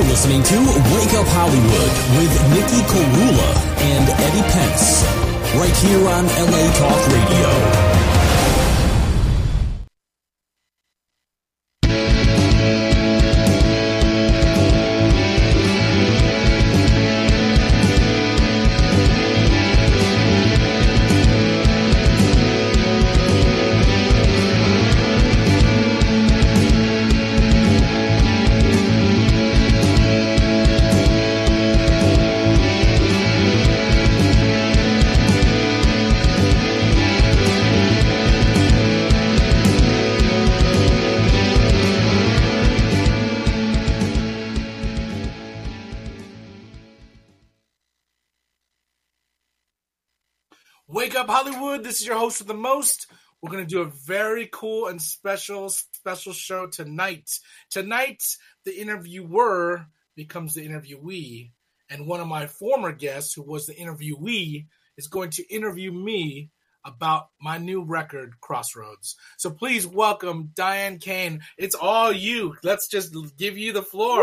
listening to Wake Up Hollywood with Nikki Korula and Eddie Pence, right here on LA Talk Radio. Wake Up Hollywood, this is your host with the most. We're going to do a very cool and special show tonight. Tonight, the interviewer becomes the interviewee, and one of my former guests, who was the interviewee, is going to interview me about my new record, Crossroads. So please welcome Diane Kane. It's all you. Let's just give you the floor.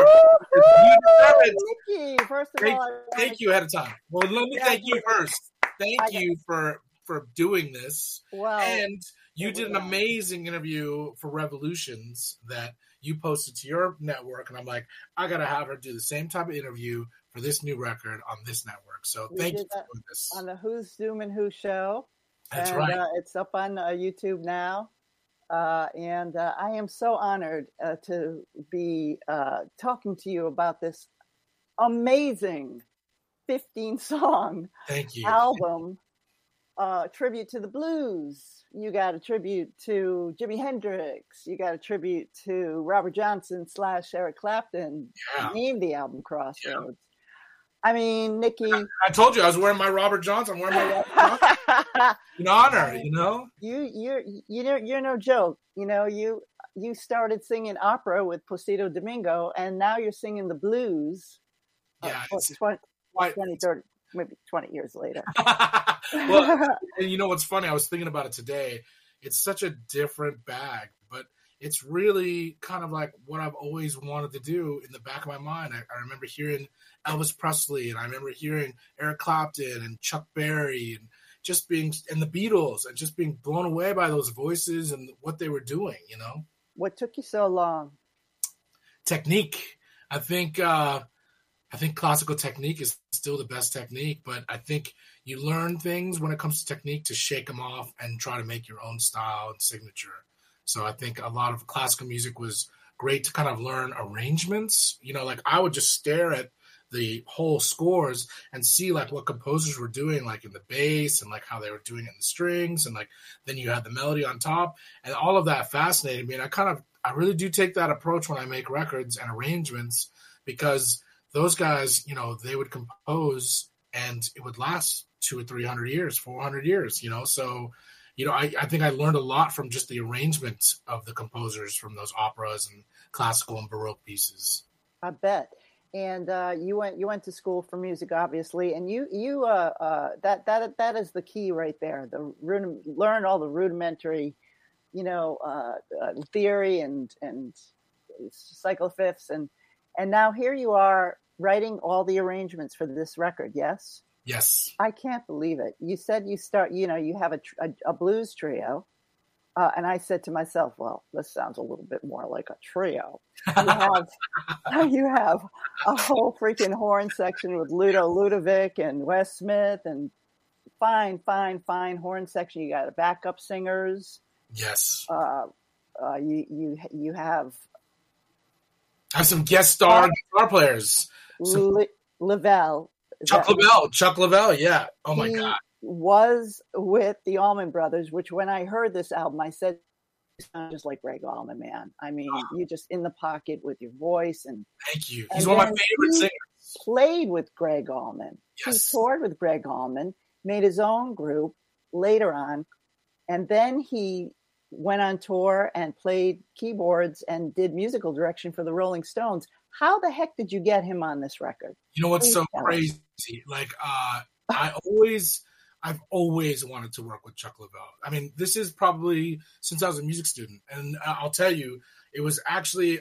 Nikki, first of all, thank you ahead of time. Well, let me thank you first. Thank you for doing this. Wow. And you did an amazing interview for Revolutions that you posted to your network. And I'm like, I got to have her do the same type of interview for this new record on this network. So thank you for doing this. On the Who's Zooming Who show. That's right. It's up on YouTube now. And I am so honored to be talking to you about this amazing 15-song album, tribute to the blues. You got a tribute to Jimi Hendrix. You got a tribute to Robert Johnson / Eric Clapton. Named the album Crossroads. Yeah. I mean, Nikki. I told you I was wearing my Robert Johnson. I'm wearing my Robert Johnson in honor. You know. You're no joke. You know, you started singing opera with Placido Domingo, and now you're singing the blues. Yeah. 20, 30, maybe 20 years later. Well, and you know what's funny? I was thinking about it today. It's such a different bag, but it's really kind of like what I've always wanted to do in the back of my mind. I remember hearing Elvis Presley, and I remember hearing Eric Clapton and Chuck Berry, and just being, and the Beatles, and just being blown away by those voices and what they were doing, you know? What took you so long? Technique. I think classical technique is still the best technique, but I think you learn things when it comes to technique to shake them off and try to make your own style and signature. So I think a lot of classical music was great to kind of learn arrangements. You know, like I would just stare at the whole scores and see like what composers were doing, like in the bass and like how they were doing it in the strings. And like, then you had the melody on top, and all of that fascinated me. And I really do take that approach when I make records and arrangements, because those guys, you know, they would compose and it would last 200 or 300 years, 400 years, you know? So, you know, I think I learned a lot from just the arrangement of the composers from those operas and classical and Baroque pieces. I bet. And you went to school for music, obviously, and that is the key right there. Learn all the rudimentary, you know, theory and cycle fifths, and now here you are writing all the arrangements for this record. Yes. Yes. I can't believe it. You said you have a blues trio. And I said to myself, well, this sounds a little bit more like a trio. You have a whole freaking horn section with Ludo Ludovic and Wes Smith, and fine horn section. You got backup singers. Yes. You have some guest star guitar players. Lavelle. Chuck Lavelle. Yeah. Oh my God. Was with the Allman Brothers, which when I heard this album, I said, you sound just like Greg Allman, man. I mean, you're just in the pocket with your voice. And thank you. He's one of my favorite singers. Played with Greg Allman. Yes. He toured with Greg Allman, made his own group later on, and then he went on tour and played keyboards and did musical direction for the Rolling Stones. How the heck did you get him on this record? You know what's so crazy? Like, I've always wanted to work with Chuck Lavelle. I mean, this is probably since I was a music student. And I'll tell you, it was actually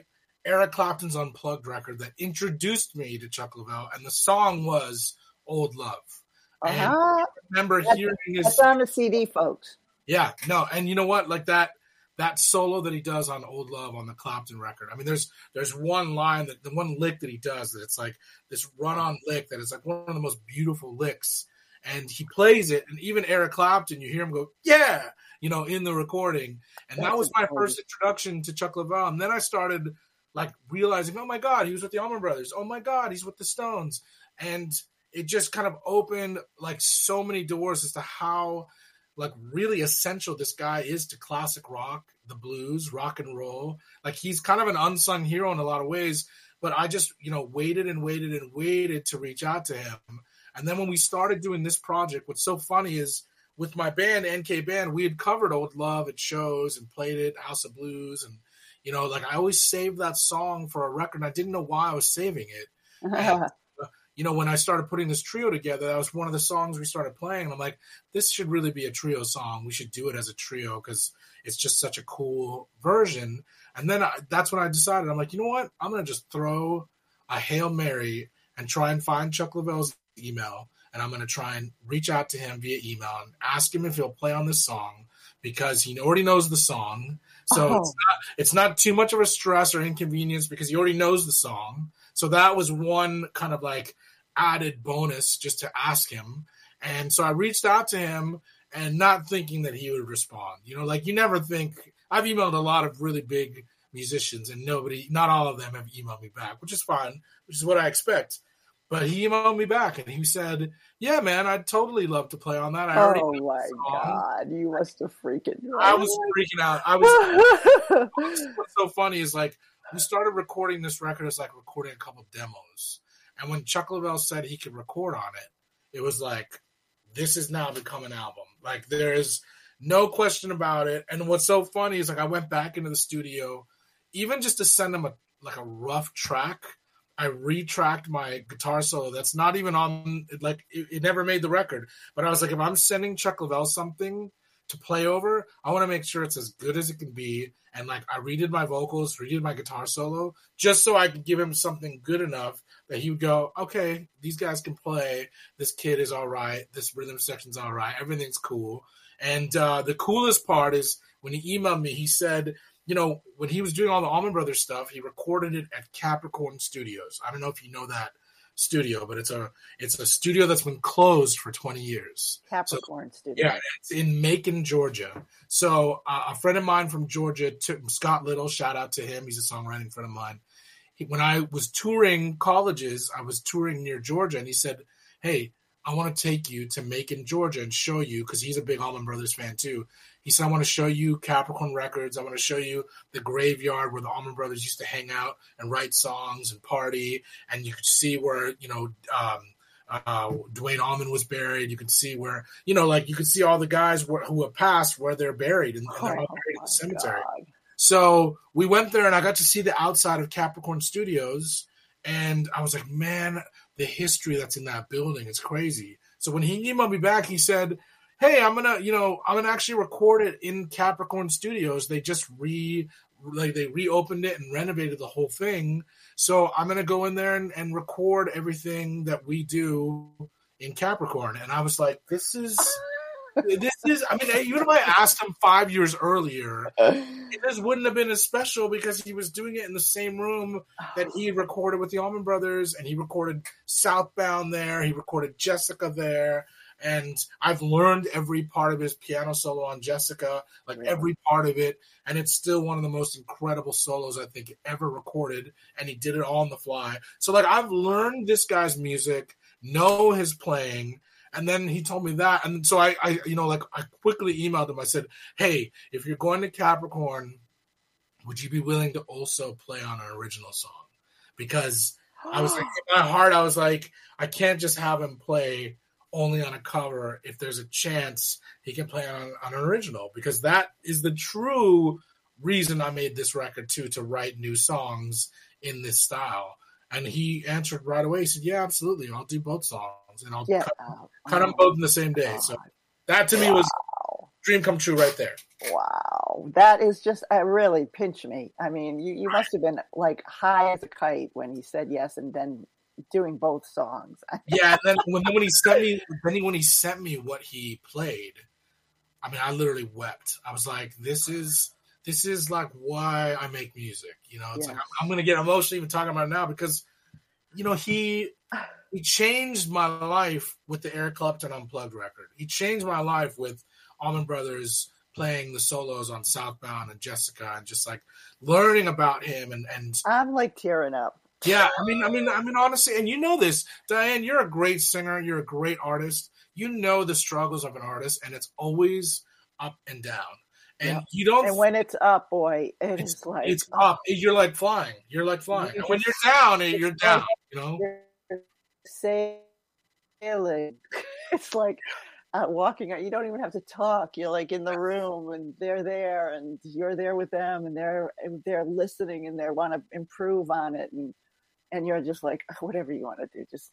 Eric Clapton's Unplugged record that introduced me to Chuck Leavell, and the song was Old Love. And I remember hearing his... That's on the CD, folks. Yeah, no, and you know what? Like that solo that he does on Old Love on the Clapton record. I mean, there's one line, the one lick that he does that it's like this run-on lick that is like one of the most beautiful licks. And he plays it, and even Eric Clapton, you hear him go, yeah, you know, in the recording. And that was my first introduction to Chuck Leavell. And then I started like realizing, oh my God, he was with the Allman Brothers. Oh my God, he's with the Stones. And it just kind of opened like so many doors as to how like really essential this guy is to classic rock, the blues, rock and roll. Like he's kind of an unsung hero in a lot of ways, but I just, you know, waited to reach out to him. And then when we started doing this project, what's so funny is with my band, NK Band, we had covered Old Love at shows and played it, House of Blues. And, you know, like I always saved that song for a record, and I didn't know why I was saving it. And, you know, when I started putting this trio together, that was one of the songs we started playing. And I'm like, this should really be a trio song. We should do it as a trio because it's just such a cool version. And then that's when I decided, I'm like, you know what? I'm going to just throw a Hail Mary and try and find Chuck Leavell's email. And I'm going to try and reach out to him via email and ask him if he'll play on this song because he already knows the song. So it's not too much of a stress or inconvenience because he already knows the song. So that was one kind of like added bonus just to ask him. And so I reached out to him and not thinking that he would respond. You know, like you never think. I've emailed a lot of really big musicians and not all of them have emailed me back, which is fine, which is what I expect. But he emailed me back and he said, yeah, man, I'd totally love to play on that. Oh my God, you must have freaking I was freaking out. What's so funny is like we started recording this record as like recording a couple demos. And when Chuck Leavell said he could record on it, it was like, this has now become an album. Like there is no question about it. And what's so funny is like I went back into the studio, even just to send him a rough track. I retracked my guitar solo. That's not even on, like, it never made the record. But I was like, if I'm sending Chuck Leavell something to play over, I want to make sure it's as good as it can be. And, like, I redid my vocals, redid my guitar solo, just so I could give him something good enough that he would go, okay, these guys can play. This kid is all right. This rhythm section's all right. Everything's cool. And the coolest part is when he emailed me, he said, you know, when he was doing all the Allman Brothers stuff, he recorded it at Capricorn Studios. I don't know if you know that studio, but it's a studio that's been closed for 20 years. Capricorn Studio. Yeah, it's in Macon, Georgia. So a friend of mine from Georgia, Scott Little, shout out to him. He's a songwriting friend of mine. When I was touring colleges, I was touring near Georgia, and he said, hey, I want to take you to Macon, Georgia and show you, because he's a big Allman Brothers fan too. He said, I want to show you Capricorn Records. I want to show you the graveyard where the Allman Brothers used to hang out and write songs and party. And you could see where, you know, Duane Allman was buried. You could see where, you know, like you could see all the guys who have passed where they're buried. And they're all buried in the cemetery. God. So we went there and I got to see the outside of Capricorn Studios. And I was like, man, the history that's in that building is crazy. So when he emailed me back, he said, hey, I'm gonna actually record it in Capricorn Studios. They just they reopened it and renovated the whole thing. So I'm gonna go in there and record everything that we do in Capricorn. And I was like, this is I mean, even if I asked him 5 years earlier, it just wouldn't have been as special because he was doing it in the same room that he recorded with the Allman Brothers, and he recorded Southbound there. He recorded Jessica there. And I've learned every part of his piano solo on Jessica, like every part of it. And it's still one of the most incredible solos I think ever recorded. And he did it all on the fly. So like I've learned this guy's music, know his playing. And then he told me that. And so I quickly emailed him. I said, hey, if you're going to Capricorn, would you be willing to also play on an original song? Because I was like, in my heart, I was like, I can't just have him play only on a cover. If there's a chance he can play on an original, because that is the true reason I made this record too, to write new songs in this style. And he answered right away. He said, yeah, absolutely. I'll do both songs and I'll cut them both in the same day. So that to me was dream come true right there. Wow, that is just really pinched me. I mean, you must have been like high as a kite when he said yes, and then doing both songs. Yeah, and then when he sent me what he played, I mean, I literally wept. I was like, this is like why I make music. You know, it's like I'm gonna get emotional even talking about it now because, you know, he changed my life with the Eric Clapton Unplugged record. He changed my life with Allman Brothers playing the solos on Southbound and Jessica, and just like learning about him and I'm like tearing up. Yeah, I mean, honestly, and you know this, Diane. You're a great singer. You're a great artist. You know the struggles of an artist, and it's always up and down. And you don't. And when it's up, boy, it's like it's up. You're like flying. You're like flying. And when you're down, you're down. You know, you're sailing. It's like walking. You don't even have to talk. You're like in the room, and they're there, and you're there with them, and they're listening, and they want to improve on it, and you're just like, whatever you want to do, just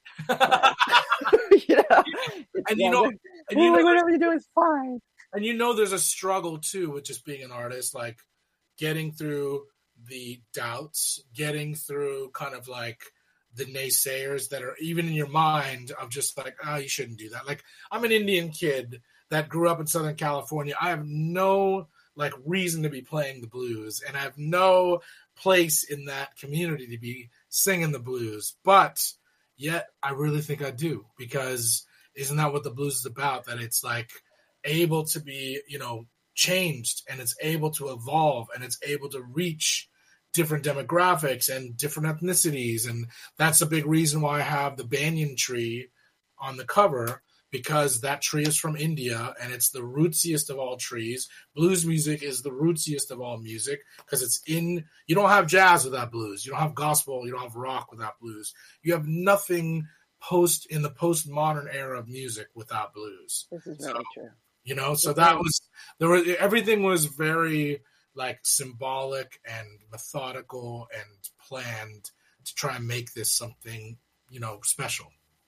whatever you do is fine. And you know, there's a struggle too with just being an artist, like getting through the doubts, getting through kind of like the naysayers that are even in your mind of just like, oh, you shouldn't do that. Like, I'm an Indian kid that grew up in Southern California. I have no like reason to be playing the blues, and I have no place in that community to be singing the blues. But yet I really think I do, because isn't that what the blues is about? That it's like able to be, you know, changed, and it's able to evolve, and it's able to reach different demographics and different ethnicities. And that's a big reason why I have the banyan tree on the cover, because that tree is from India, and it's the rootsiest of all trees. Blues music is the rootsiest of all music, because it's in, you don't have jazz without blues. You don't have gospel. You don't have rock without blues. You have nothing in the postmodern era of music without blues. This is very true. You know, so everything was very like symbolic and methodical and planned to try and make this something, you know, special.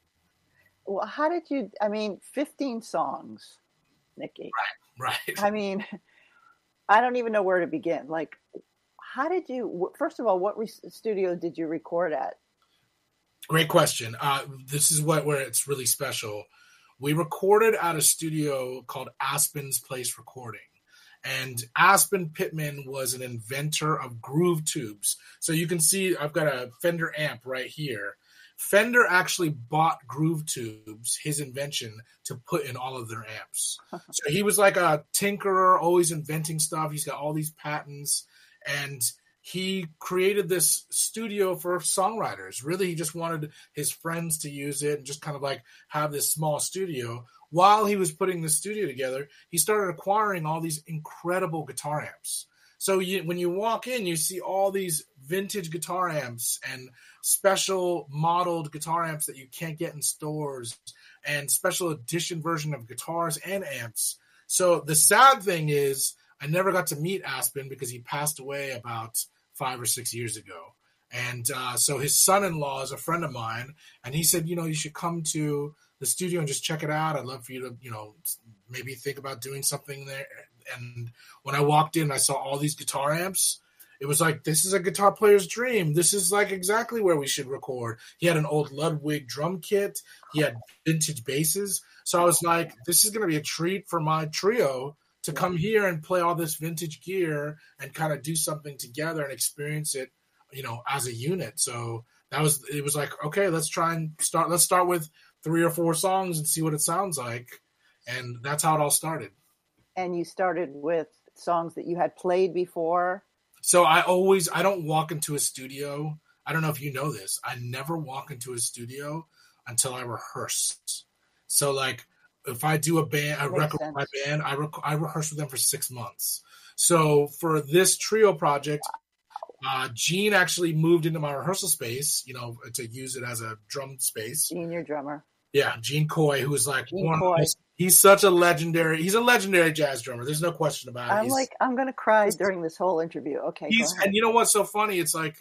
Well, how did you, 15 songs, Nikki. Right. I mean, I don't even know where to begin. Like, how did you, first of all, what studio did you record at? Great question. This is where it's really special. We recorded at a studio called Aspen's Place Recording. And Aspen Pittman was an inventor of groove tubes. So you can see I've got a Fender amp right here. Fender actually bought groove tubes, his invention, to put in all of their amps. So he was like a tinkerer, always inventing stuff. He's got all these patents. And he created this studio for songwriters. Really, he just wanted his friends to use it and just kind of like have this small studio. While he was putting the studio together, he started acquiring all these incredible guitar amps. So when you walk in, you see all these vintage guitar amps and special modeled guitar amps that you can't get in stores, and special edition version of guitars and amps. So the sad thing is I never got to meet Aspen because he passed away about 5 or 6 years ago. And so his son-in-law is a friend of mine, and he said, you know, you should come to the studio and just check it out. I'd love for you to, you know, maybe think about doing something there. And when I walked in, I saw all these guitar amps. It was like, this is a guitar player's dream. This is like exactly where we should record. He had an old Ludwig drum kit. He had vintage basses. So I was like, this is going to be a treat for my trio to come here and play all this vintage gear and kind of do something together and experience it, you know, as a unit. So it was like, okay, let's start with 3 or 4 songs and see what it sounds like. And that's how it all started. And you started with songs that you had played before? So I don't walk into a studio. I don't know if you know this. I never walk into a studio until I rehearse. So like if I do a record with my band, I rehearse with them for 6 months. So for this trio project, Gene actually moved into my rehearsal space, you know, to use it as a drum space. Gene, your drummer. Yeah, Gene Coy, who is like he's such a legendary. He's a legendary jazz drummer. There's no question about it. I'm going to cry during this whole interview. Okay, go ahead. And you know what's so funny? It's like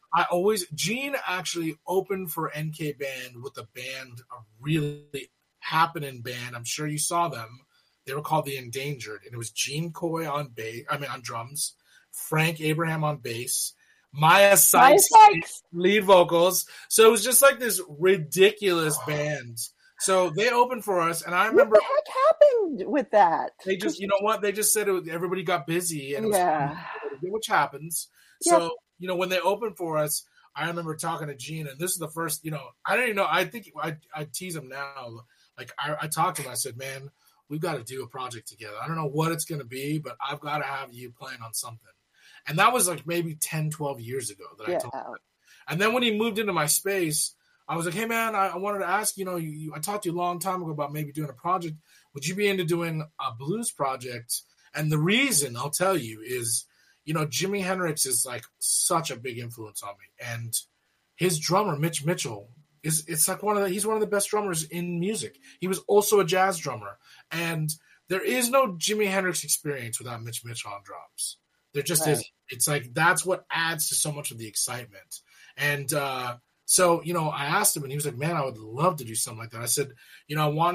Gene actually opened for NK Band with a band, a really happening band. I'm sure you saw them They were called the Endangered, and it was Gene Coy on drums, Frank Abraham on bass, Maya Sykes lead vocals. So it was just like this ridiculous band. So they opened for us, and I remember what the heck happened with that. They just, you know what? They just said everybody got busy, and which happens. Yeah. So when they opened for us, I remember talking to Gene, and this is the first. I don't even know. I think I tease him now. Like I talked to him. I said, "Man, we've got to do a project together. I don't know what it's going to be, but I've got to have you playing on something." And that was like maybe 10, 12 years ago that I told him. And then when he moved into my space, I was like, "Hey, man, I wanted to ask, I talked to you a long time ago about maybe doing a project. Would you be into doing a blues project?" And the reason, I'll tell you, is, Jimi Hendrix is like such a big influence on me. And his drummer, Mitch Mitchell, he's one of the best drummers in music. He was also a jazz drummer. And there is no Jimi Hendrix experience without Mitch Mitchell on drums. There just isn't. It's like that's what adds to so much of the excitement. And so, I asked him, and he was like, "Man, I would love to do something like that." I said, I want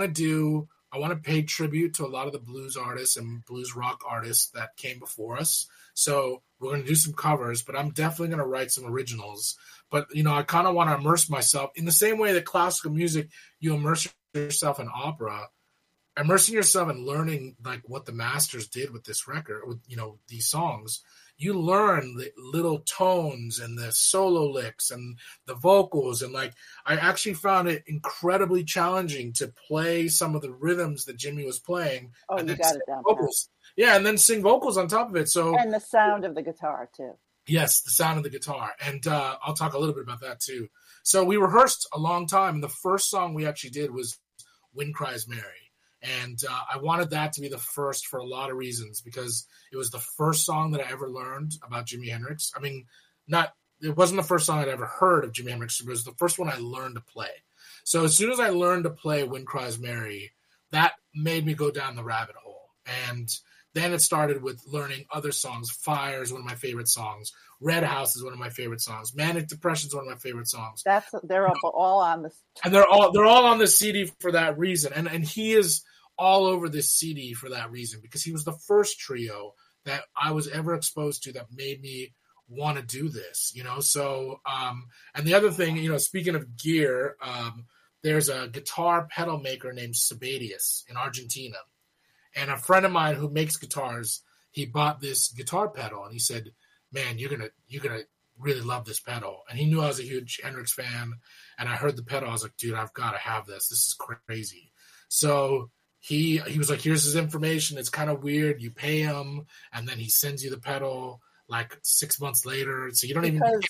to pay tribute to a lot of the blues artists and blues rock artists that came before us. So we're going to do some covers, but I'm definitely going to write some originals. But, I kind of want to immerse myself in the same way that classical music, you immerse yourself in opera, immersing yourself in learning like what the masters did with this record, with, these songs. You learn the little tones and the solo licks and the vocals. And like, I actually found it incredibly challenging to play some of the rhythms that Jimmy was playing. Oh, and you then got it down. Vocals. Yeah. And then sing vocals on top of it. So, and the sound of the guitar too. Yes. The sound of the guitar. And I'll talk a little bit about that too. So we rehearsed a long time. And the first song we actually did was Wind Cries Mary. And I wanted that to be the first for a lot of reasons, because it was the first song that I ever learned about Jimi Hendrix. I mean, it wasn't the first song I'd ever heard of Jimi Hendrix, but it was the first one I learned to play. So as soon as I learned to play Wind Cries Mary, that made me go down the rabbit hole. And then it started with learning other songs. Fire is one of my favorite songs. Red House is one of my favorite songs. Manic Depression is one of my favorite songs. They're all on this. And they're all on the CD for that reason. And he is all over this CD for that reason, because he was the first trio that I was ever exposed to that made me want to do this, So, and the other thing, speaking of gear, there's a guitar pedal maker named Sibelius in Argentina. And a friend of mine who makes guitars, he bought this guitar pedal and he said, "Man, you're gonna really love this pedal." And he knew I was a huge Hendrix fan. And I heard the pedal. I was like, "Dude, I've got to have this. This is crazy." So he was like, "Here's his information. It's kind of weird. You pay him, and then he sends you the pedal like 6 months later. So you don't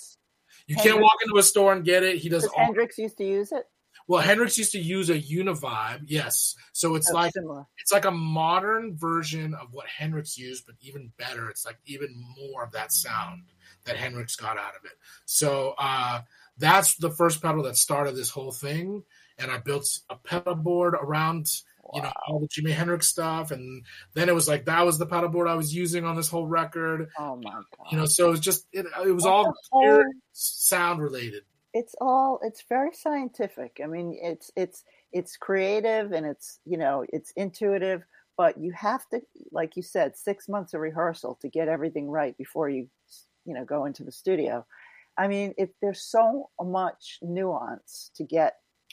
can't walk into a store and get it. He does. Hendrix used to use it. Well, Hendrix used to use a Univibe, yes. So it's like similar. It's like a modern version of what Hendrix used, but even better. It's like even more of that sound that Hendrix got out of it. So that's the first pedal that started this whole thing. And I built a pedal board around all the Jimi Hendrix stuff, and then it was like that was the pedal board I was using on this whole record. Oh my god! So it was just it was all pure sound related. It's very scientific. I mean, it's creative and it's intuitive, but you have to, like you said, 6 months of rehearsal to get everything right before you go into the studio. I mean, there's so much nuance to get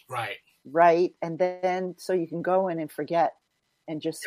right, and then so you can go in and forget and just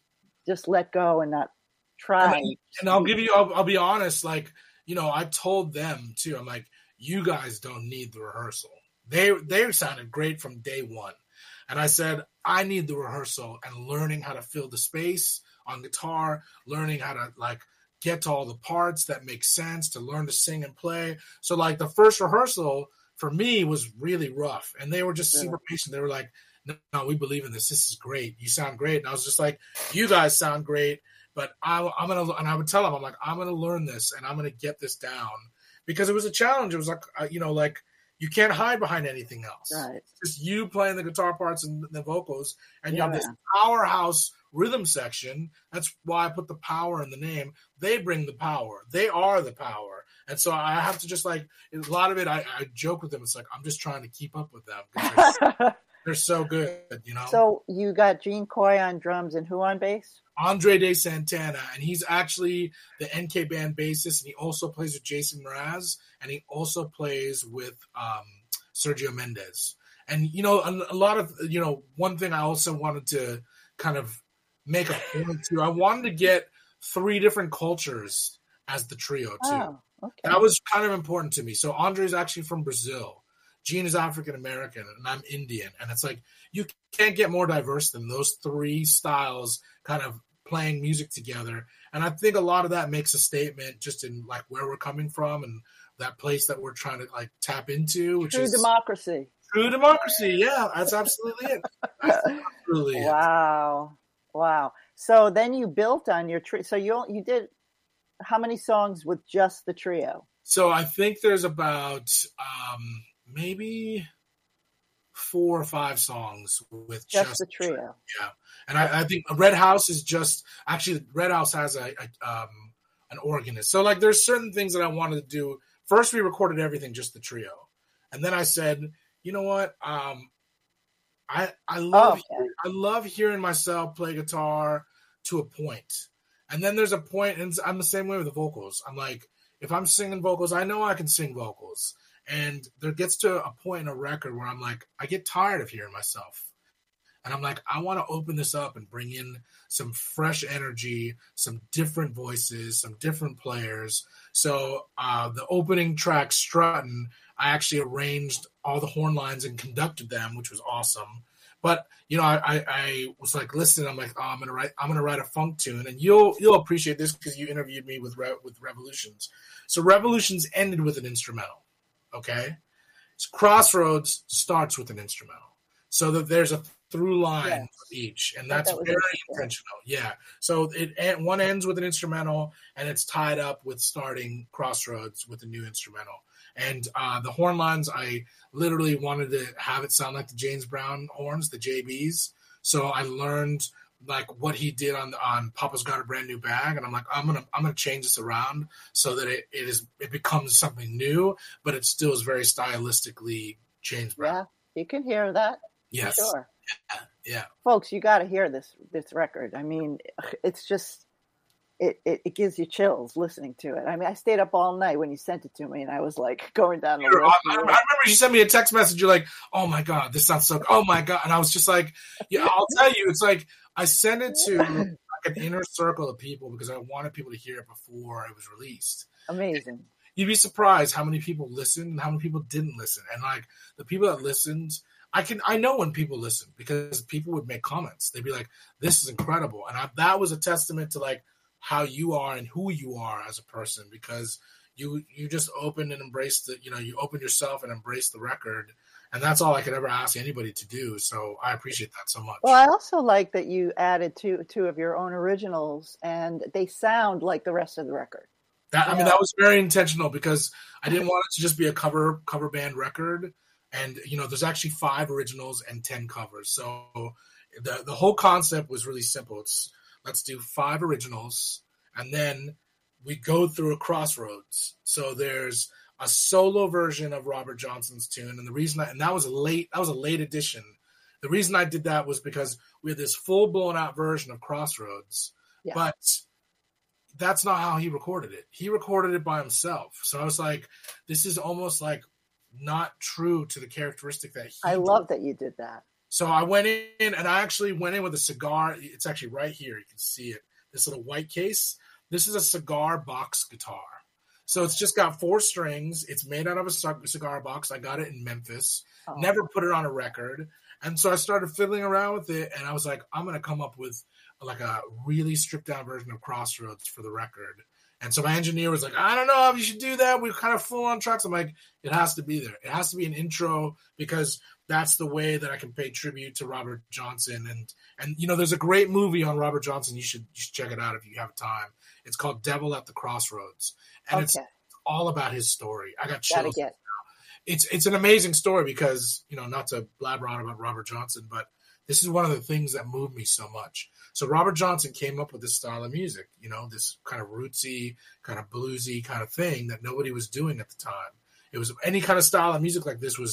let go and not try. And I'll be honest, like, I told them too, I'm like, you guys don't need the rehearsal. They sounded great from day one. And I said, I need the rehearsal and learning how to fill the space on guitar, learning how to like get to all the parts that make sense, to learn to sing and play. So like the first rehearsal for me was really rough, and they were just super patient. They were like, no, we believe in this. This is great. You sound great. And I was just like, you guys sound great, but I'm going to, and I would tell them, I'm like, I'm going to learn this and I'm going to get this down, because it was a challenge. It was like, like you can't hide behind anything else. Right. It's just you playing the guitar parts and the vocals, and you have this powerhouse rhythm section. That's why I put the power in the name. They bring the power. They are the power. And so I have to just like, a lot of it, I joke with them. It's like, I'm just trying to keep up with them. They're so good, So you got Gene Coy on drums and who on bass? Andre De Santana, and he's actually the NK Band bassist, and he also plays with Jason Mraz, and he also plays with Sergio Mendes. And, a lot of, one thing I also wanted to kind of make a point to, I wanted to get 3 different cultures as the trio, too. Oh, okay. That was kind of important to me. So Andre is actually from Brazil. Gene is African-American, and I'm Indian. And it's like, you can't get more diverse than those 3 styles kind of playing music together. And I think a lot of that makes a statement just in like where we're coming from and that place that we're trying to like tap into, which is democracy. True democracy. Yeah, that's absolutely it. That's absolutely Wow. So then you built on your trio. So you did how many songs with just the trio? So I think there's about maybe 4 or 5 songs with just the trio. Yeah. And I think Red House is Red House has an organist. So like there's certain things that I wanted to do. First we recorded everything just the trio. And then I said, you know what? I love hearing myself play guitar to a point. And then there's a point, and I'm the same way with the vocals. I'm like, if I'm singing vocals, I know I can sing vocals. And there gets to a point in a record where I'm like, I get tired of hearing myself. And I'm like, I want to open this up and bring in some fresh energy, some different voices, some different players. So the opening track, Struttin', I actually arranged all the horn lines and conducted them, which was awesome. But I was like listening. I'm like, oh, I'm gonna write a funk tune, and you'll appreciate this because you interviewed me with Revolutions. So Revolutions ended with an instrumental. Okay, so Crossroads starts with an instrumental, so that there's a through line for each, and that's very intentional. Yeah. So one ends with an instrumental, and it's tied up with starting Crossroads with a new instrumental. And the horn lines, I literally wanted to have it sound like the James Brown horns, the JBs. So I learned like what he did on Papa's Got a Brand New Bag, and I'm like, I'm gonna change this around so that it becomes something new, but it still is very stylistically James Brown. Yeah, you can hear that. Yes. Sure. Yeah. Folks, you got to hear this record. I mean, it's just it gives you chills listening to it. I mean, I stayed up all night when you sent it to me, and I was like going down the list. I remember you sent me a text message. You're like, "Oh my god, this sounds so. Oh my god!" And I was just like, "Yeah, I'll tell you." It's like I sent it to like an inner circle of people because I wanted people to hear it before it was released. Amazing. You'd be surprised how many people listened and how many people didn't listen. And like the people that listened, I know when people listen because people would make comments. They'd be like, "This is incredible," and that was a testament to like how you are and who you are as a person, because you just opened and embraced you opened yourself and embraced the record, and that's all I could ever ask anybody to do. So I appreciate that so much. Well, I also like that you added two of your own originals, and they sound like the rest of the record. That was very intentional because I didn't want it to just be a cover band record. And, there's actually 5 originals and 10 covers. So the whole concept was really simple. It's let's do 5 originals, and then we go through a crossroads. So there's a solo version of Robert Johnson's tune. And the reason that was a late addition. The reason I did that was because we had this full blown out version of Crossroads, but that's not how he recorded it. He recorded it by himself. So I was like, this is almost like not true to the characteristic that he love that you did that. So I went in, and I actually went in with a cigar. It's actually right here. You can see it. This little white case. This is a cigar box guitar. So it's just got 4 strings. It's made out of a cigar box. I got it in Memphis. Never put it on a record. And so I started fiddling around with it, and I was like, I'm going to come up with like a really stripped down version of Crossroads for the record. And so my engineer was like, I don't know if you should do that. We're kind of full on tracks. I'm like, it has to be there. It has to be an intro because that's the way that I can pay tribute to Robert Johnson. And there's a great movie on Robert Johnson. You should check it out if you have time. It's called Devil at the Crossroads. And it's all about his story. I got chills. It's an amazing story because, not to blabber on about Robert Johnson, but this is one of the things that moved me so much. So Robert Johnson came up with this style of music, this kind of rootsy, kind of bluesy kind of thing that nobody was doing at the time. It was any kind of style of music like this was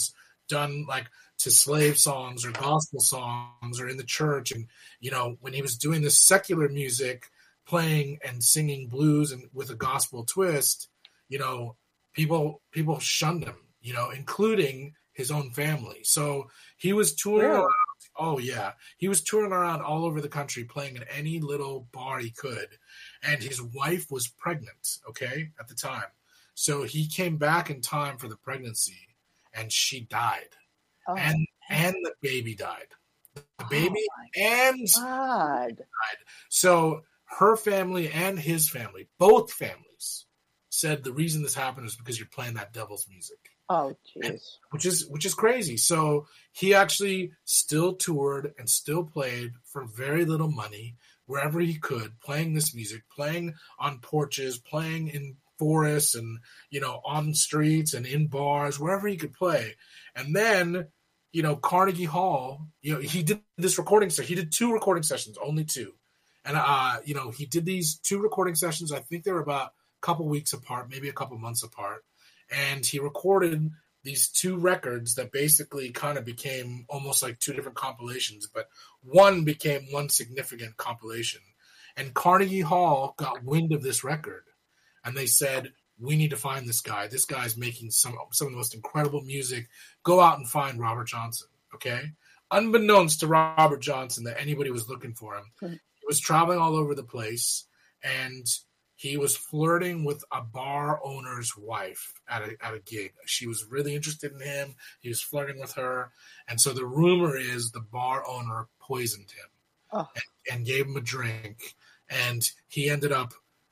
done like to slave songs or gospel songs or in the church. And, you know, when he was doing this secular music, playing and singing blues and with a gospel twist, you know, people shunned him, you know, including his own family. So he was touring around. Oh yeah. He was touring around all over the country, playing at any little bar he could. And his wife was pregnant, okay, at the time. So he came back in time for the pregnancy and she died. Oh. And the baby died. The baby and God died. So her family and his family, both families, said the reason this happened is because you're playing that devil's music. Oh, jeez. Which is crazy. So he actually still toured and still played for very little money wherever he could, playing this music, playing on porches, playing in forests and, you know, on streets and in bars, wherever he could play. And then, you know, Carnegie Hall, you know, he did this recording session. He did 2 recording sessions, only 2. And, you know, he did these 2 recording sessions. I think they were about a couple weeks apart, maybe a couple months apart. And he recorded these 2 records that basically kind of became almost like 2 different compilations, but one became one significant compilation. And Carnegie Hall got wind of this record, and they said, we need to find this guy. This guy's making some of the most incredible music. Go out and find Robert Johnson, okay? Unbeknownst to Robert Johnson that anybody was looking for him. He was traveling all over the place, and he was flirting with a bar owner's wife at a gig. She was really interested in him. He was flirting with her. And so the rumor is the bar owner poisoned him and gave him a drink. And he ended up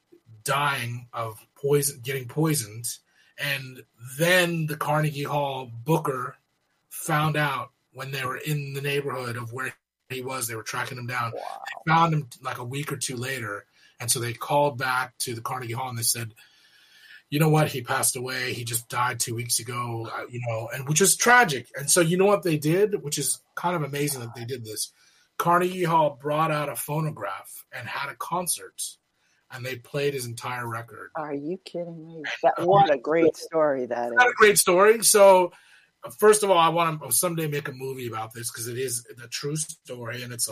dying of getting poisoned. And then the Carnegie Hall booker found out when they were in the neighborhood of where he was. They were tracking him down. Wow. They found him like a week or 2 later. And so they called back to the Carnegie Hall and they said, you know what? He passed away. He just died 2 weeks ago, you know, and which is tragic. And so you know what they did, which is kind of amazing that they did this. Carnegie Hall brought out a phonograph and had a concert, and they played his entire record. Are you kidding me? What a great story that is. What a great story. So first of all, I want to someday make a movie about this because it is a true story, and it's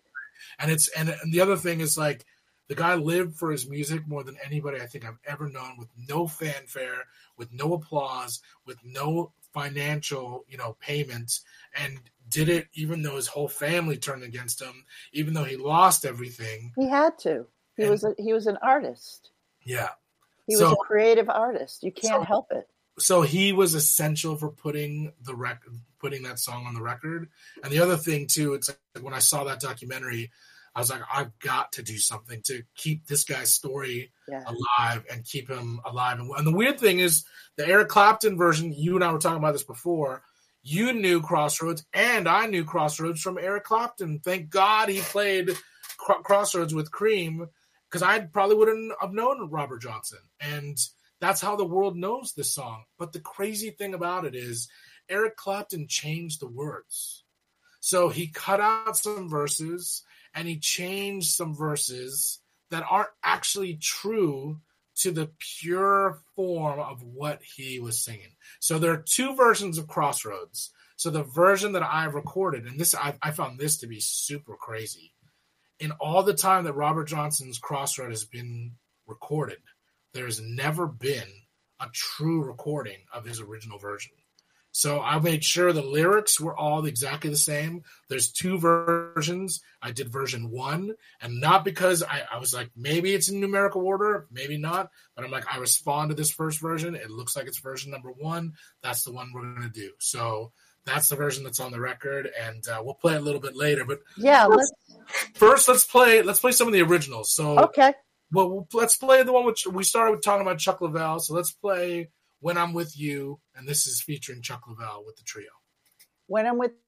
and the other thing is like, the guy lived for his music more than anybody I think I've ever known, with no fanfare, with no applause, with no financial, you know, payment, and did it even though his whole family turned against him, even though he lost everything. He had to. He was an artist. Yeah. He was a creative artist. You can't help it. So he was essential for putting that song on the record. And the other thing too, it's like when I saw that documentary, I was like, I've got to do something to keep this guy's story alive and keep him alive. And the weird thing is the Eric Clapton version, you and I were talking about this before, you knew Crossroads and I knew Crossroads from Eric Clapton. Thank God he played Crossroads with Cream, because I probably wouldn't have known Robert Johnson. And that's how the world knows this song. But the crazy thing about it is Eric Clapton changed the words. So he cut out some verses and he changed some verses that aren't actually true to the pure form of what he was singing. So there are 2 versions of Crossroads. So the version that I've recorded, and this I found this to be super crazy. In all the time that Robert Johnson's Crossroad has been recorded, there has never been a true recording of his original version. So I made sure the lyrics were all exactly the same. There's 2 versions. I did version 1, and not because I was like, maybe it's in numerical order, maybe not. But I'm like, I respond to this first version. It looks like it's version number 1. That's the one we're going to do. So that's the version that's on the record, and we'll play it a little bit later. But yeah, let's play some of the originals. So okay. Well, let's play the one which we started with talking about Chuck Leavell. So let's play When I'm With You, and this is featuring Chuck Leavell with the trio. When I'm with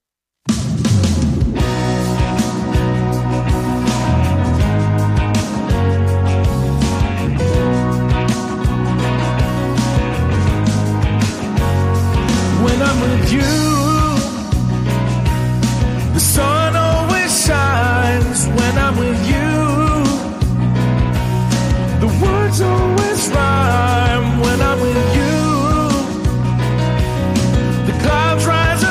When I'm with you, the sun always shines. When I'm with you, the words always rhyme. When I'm with you, the clouds rise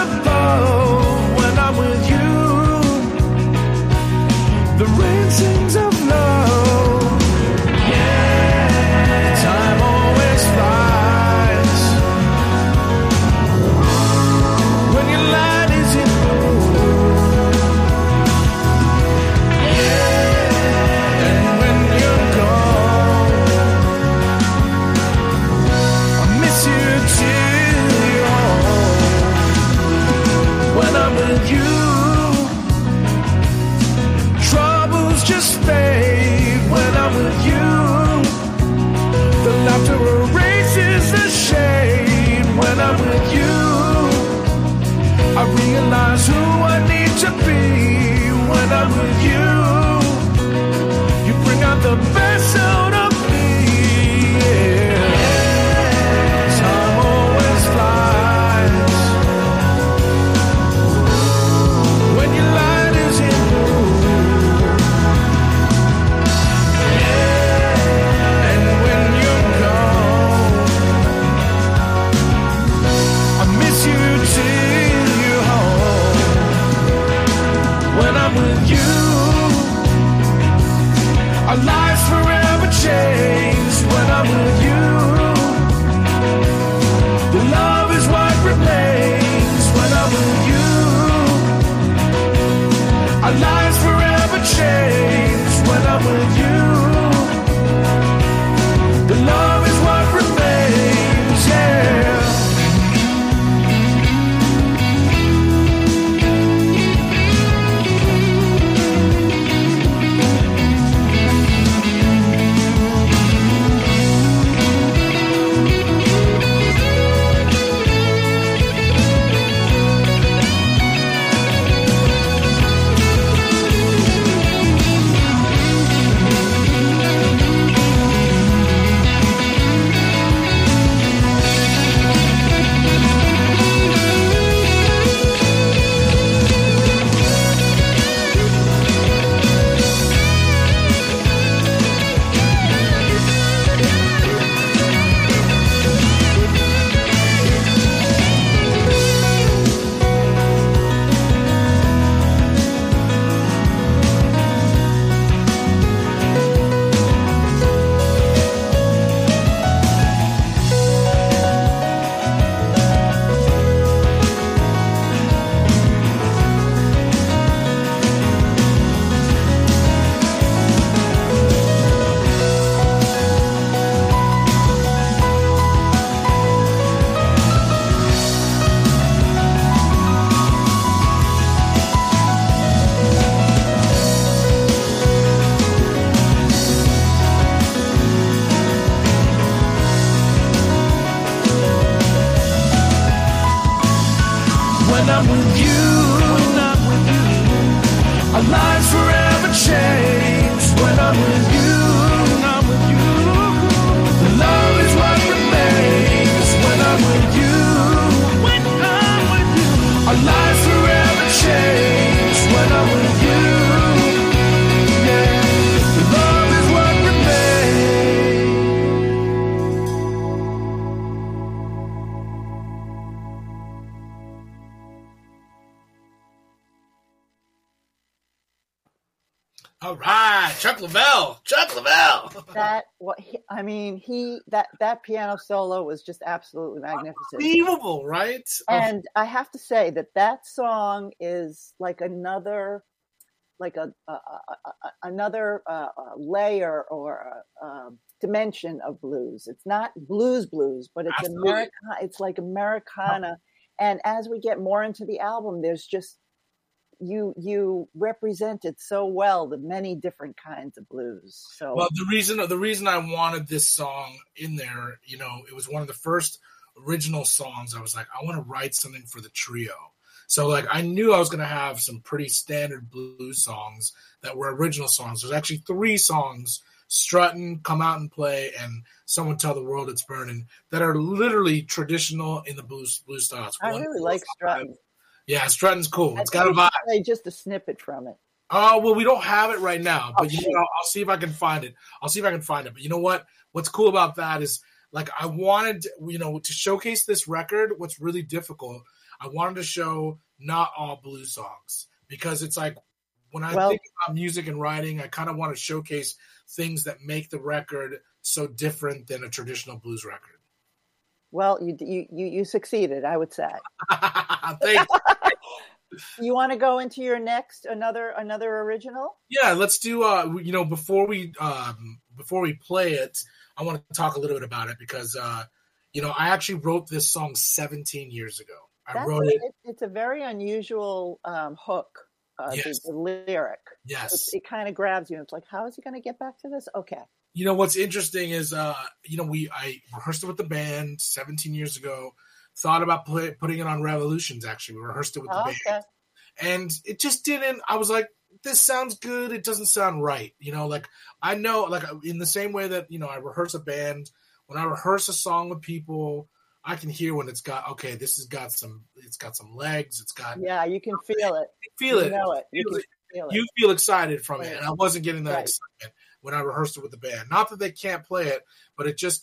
I'm with you. Our lives forever change when I'm with you. Love is what remains when I'm with you. Our lives forever change when I'm with you. Yeah, love is what All right, Chuck Leavell. That piano solo was just absolutely magnificent. Unbelievable, right? And I have to say that song is like another layer or dimension of blues. It's not blues, but it's It's like Americana. And as we get more into the album, there's just you represented so well the many different kinds of blues. So well, the reason I wanted this song in there, it was one of the first original songs. I was like, I want to write something for the trio. So like I knew I was going to have some pretty standard blues songs that were original songs. There's actually 3 songs, Struttin', Come Out and Play, and Someone Tell the World It's Burning, that are literally traditional in the blues style. I really like Struttin'. Yeah, Struttin's cool. It's got a vibe. Play just a snippet from it. Oh, well, we don't have it right now, but I'll see if I can find it. But you know what? What's cool about that is, like, I wanted, to showcase this record. What's really difficult, I wanted to show not all blues songs, because it's like when I think about music and writing, I kind of want to showcase things that make the record so different than a traditional blues record. Well, you succeeded, I would say. Thanks. You want to go into your next another original? Yeah, let's do. Before we play it, I want to talk a little bit about it because I actually wrote this song 17 years ago. I wrote it. It's a very unusual hook. Yes. The lyric. Yes. It kind of grabs you. It's like, how is he going to get back to this? Okay. What's interesting is, I rehearsed it with the band 17 years ago, thought about putting it on Revolutions, actually. We rehearsed it with the band. And it just didn't, I was like, this sounds good. It doesn't sound right. I know, like in the same way that, I rehearse a band, when I rehearse a song with people, I can hear when it's got some legs. It's got. Yeah, you can feel it. You know it. You feel excited from it. And I wasn't getting that excitement when I rehearsed it with the band. Not that they can't play it, but it just,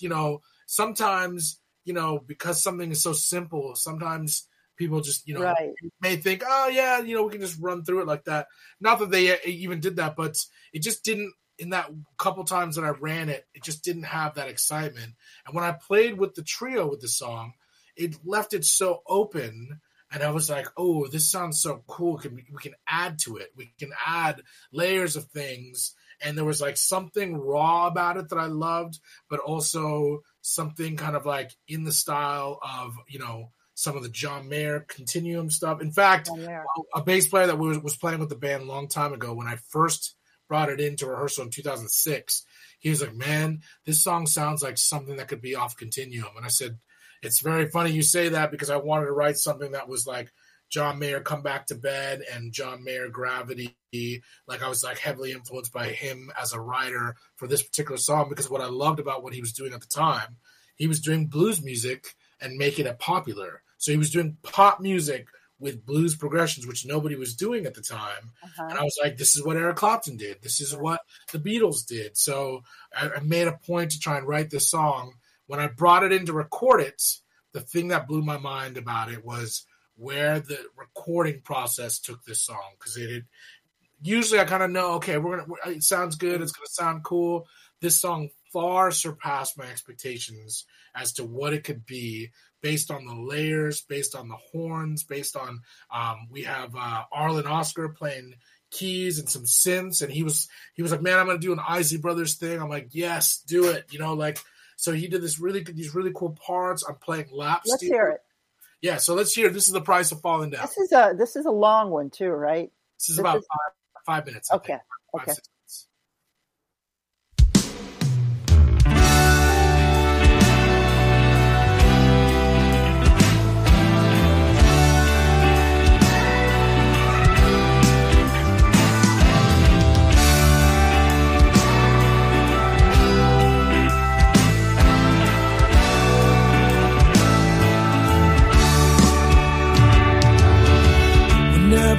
sometimes, because something is so simple, sometimes people just, may think, oh yeah, we can just run through it like that. Not that they even did that, but it just didn't, in that couple times that I ran it, it just didn't have that excitement. And when I played with the trio with the song, it left it so open. And I was like, oh, this sounds so cool. We can add to it. We can add layers of things. And there was like something raw about it that I loved, but also something kind of like in the style of, some of the John Mayer Continuum stuff. In fact, a bass player that was playing with the band a long time ago, when I first brought it into rehearsal in 2006, he was like, man, this song sounds like something that could be off Continuum. And I said, it's very funny you say that, because I wanted to write something that was like John Mayer Come Back to Bed and John Mayer Gravity. Like I was like heavily influenced by him as a writer for this particular song, because what I loved about what he was doing at the time, he was doing blues music and making it popular. So he was doing pop music with blues progressions, which nobody was doing at the time. And I was like, this is what Eric Clapton did. This is what the Beatles did. So I made a point to try and write this song. When I brought it in to record it, the thing that blew my mind about it was where the recording process took this song. Because usually I kind of know, okay, it sounds good. It's going to sound cool. This song far surpassed my expectations as to what it could be, based on the layers, based on the horns, based on we have Arlen Oscar playing keys and some synths, and he was like, man, I'm gonna do an Isley Brothers thing. I'm like, yes, do it. So he did these really cool parts. I'm playing lap steel. Let's hear it. Yeah, so let's hear it. This is The Price of Falling Down. This is a long one too, right? This is about 5 minutes. Okay. Okay. 5-6 minutes.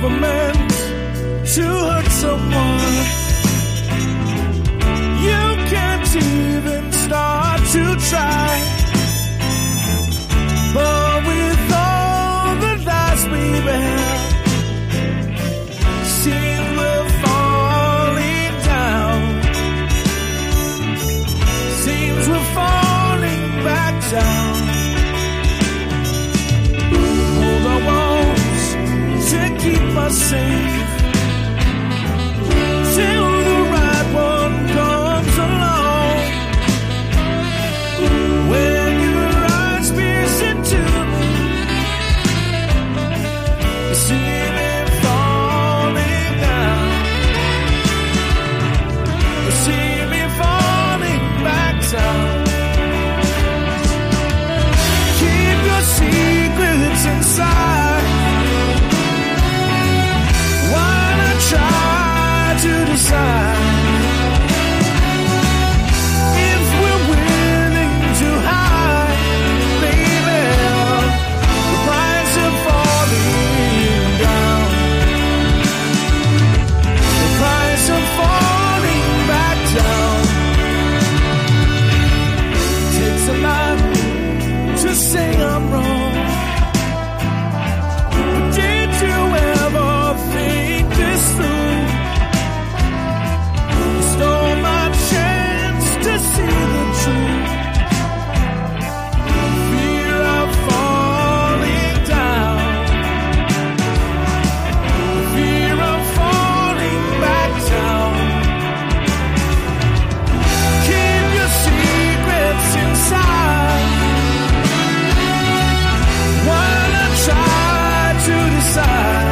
never meant to hurt someone. You can't even start to try. But with all the lies we bear, seems we're falling down. Seems we're falling back down. Hold our walls to keep us safe till the right one comes along. When your eyes pierce into me, you see me falling down. You see me falling back down. Keep your secrets inside. Why not try to decide if we're willing to hide, baby? The price of falling down, the price of falling back down. It takes a lot to say I'm wrong. But did you ever think this through? You stole my chance to see the truth. Fear of falling down, fear of falling back down. Keep your secrets inside. Why not try to decide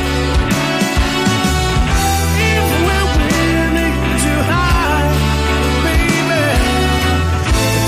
if we're willing to hide, baby? The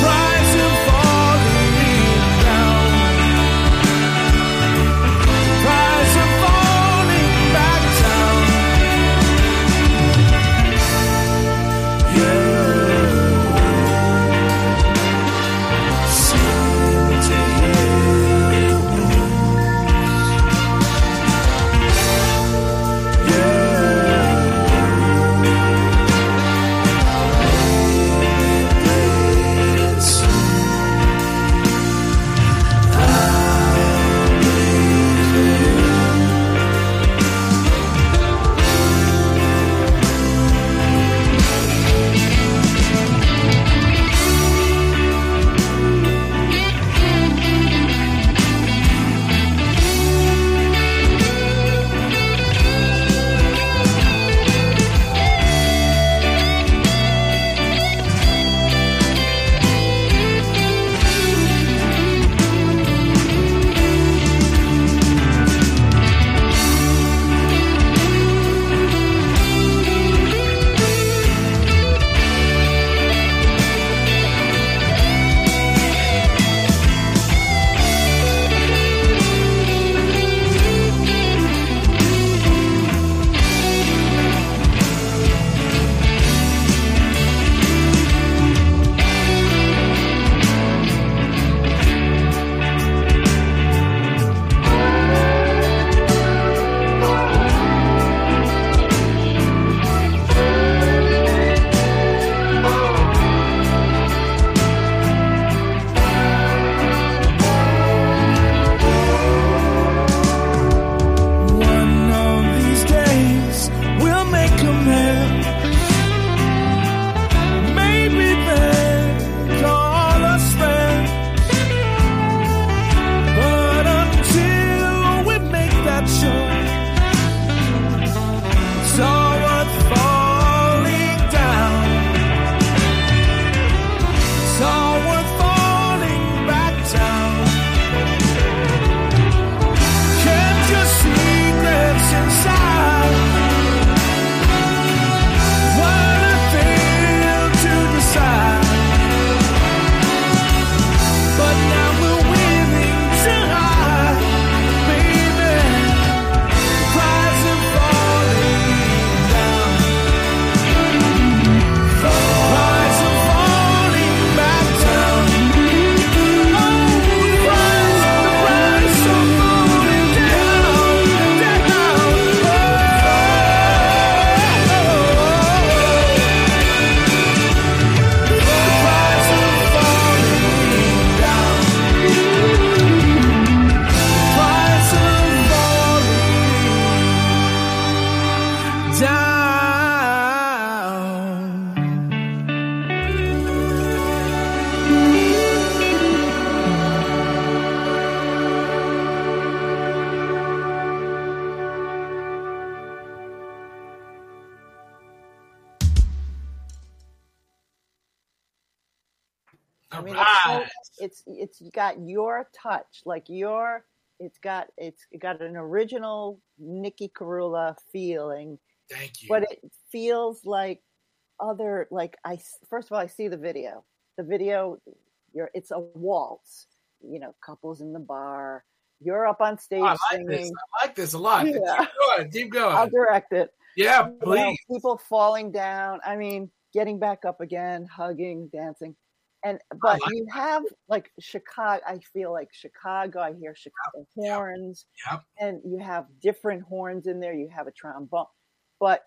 I mean, Right. it's got your touch, like it's got an original Nikki Carula feeling, Thank you. but it feels like first of all, I see the video. The video, it's a waltz, couples in the bar. You're up on stage singing. I like this a lot. Yeah. Keep going. I'll direct it. Yeah, please. People falling down. I mean, getting back up again, hugging, dancing. But you have like Chicago. I feel like Chicago. I hear Chicago horns. Yep. And you have different horns in there. You have a trombone. But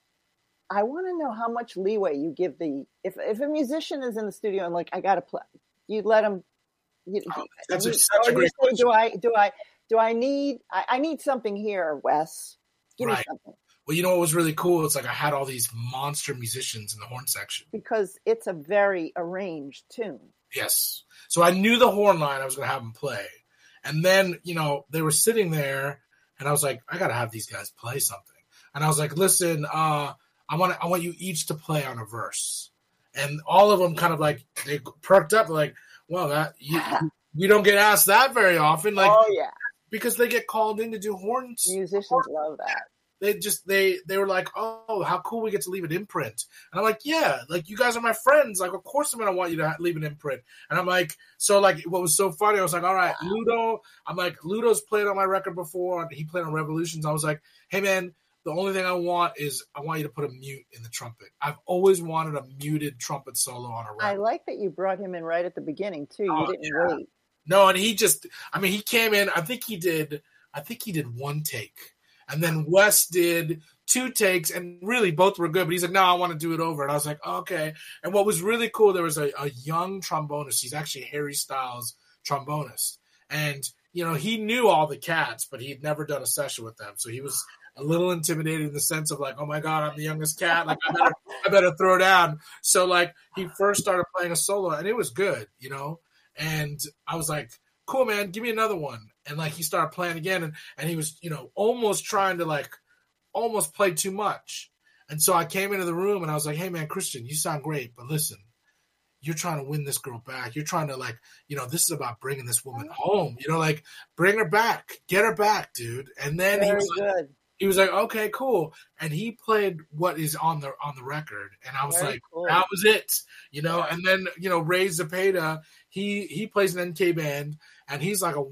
I want to know how much leeway you give if a musician is in the studio and like, I got to play, you let them. That's such a great question. I need something here, Wes. Give me something. Well, you know what was really cool? It's like I had all these monster musicians in the horn section. Because it's a very arranged tune. Yes. So I knew the horn line I was going to have them play. And then, they were sitting there and I was like, I got to have these guys play something. And I was like, listen, I want you each to play on a verse. And all of them kind of like, they perked up like, well, we don't get asked that very often. Like, oh, yeah. Because they get called in to do horns. Musicians love that. They were like, oh, how cool we get to leave an imprint. And I'm like, yeah, like you guys are my friends. Like, of course I'm going to want you to leave an imprint. And I'm like, so like what was so funny, I was like, all right, Ludo. I'm like, Ludo's played on my record before. He played on Revolutions. I was like, hey, man, the only thing I want you to put a mute in the trumpet. I've always wanted a muted trumpet solo on a record. I like that you brought him in right at the beginning, too. You didn't wait. No, and he came in, I think he did one take. And then Wes did 2 takes, and really both were good. But he's like, no, I want to do it over. And I was like, oh, okay. And what was really cool, there was a young trombonist. He's actually Harry Styles' trombonist. And, he knew all the cats, but he'd never done a session with them. So he was a little intimidated in the sense of like, oh, my God, I'm the youngest cat. Like, I better throw down. So, like, he first started playing a solo, and it was good, And I was like, cool, man, give me another one. And like he started playing again, and he was, almost trying to like almost play too much. And so I came into the room and I was like, hey man, Christian, you sound great, but listen, you're trying to win this girl back. You're trying to like, this is about bringing this woman home. Like bring her back, get her back, dude. And then he was like, okay, cool. And he played what is on the record, and I was like, cool. That was it, And then Ray Zepeda, he plays an NK band. And he's like a